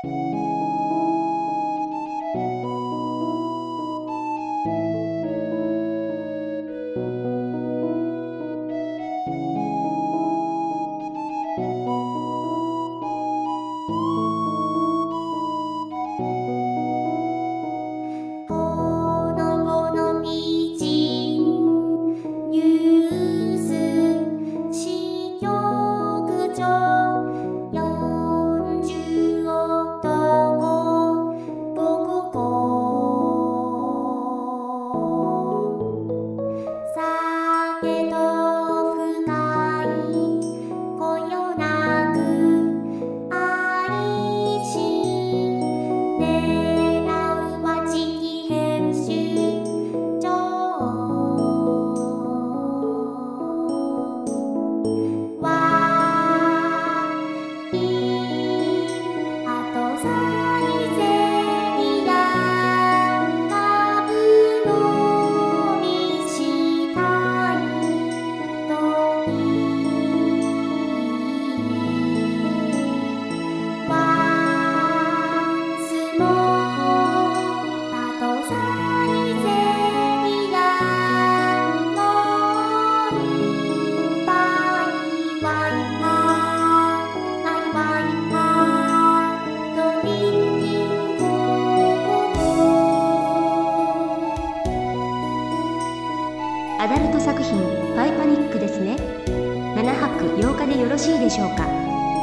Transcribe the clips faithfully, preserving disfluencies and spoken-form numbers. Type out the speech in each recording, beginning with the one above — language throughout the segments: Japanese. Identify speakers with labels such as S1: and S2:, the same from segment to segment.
S1: アダルト作品パイパニックですね。ななはくようかでよろしいでしょうか。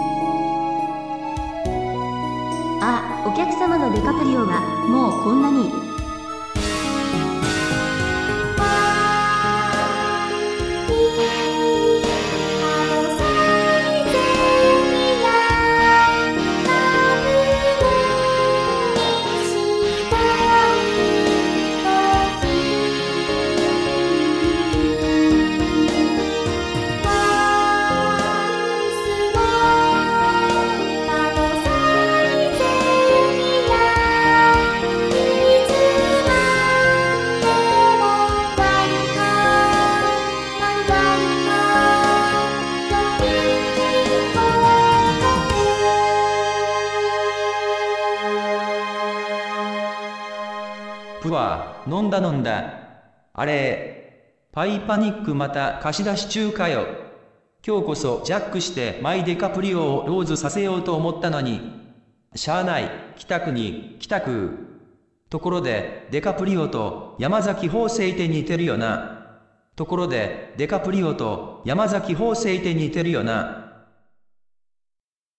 S1: あ、お客様のデカプリオがもうこんなに。
S2: ぷわ、飲んだ飲んだ。あれ、パイパニックまた貸し出し中かよ。今日こそジャックしてマイデカプリオをローズさせようと思ったのに。しゃあない、北区に、北区。ところで、デカプリオと山崎邦生って似てるよな。ところで、デカプリオと山崎邦生って似てるよな。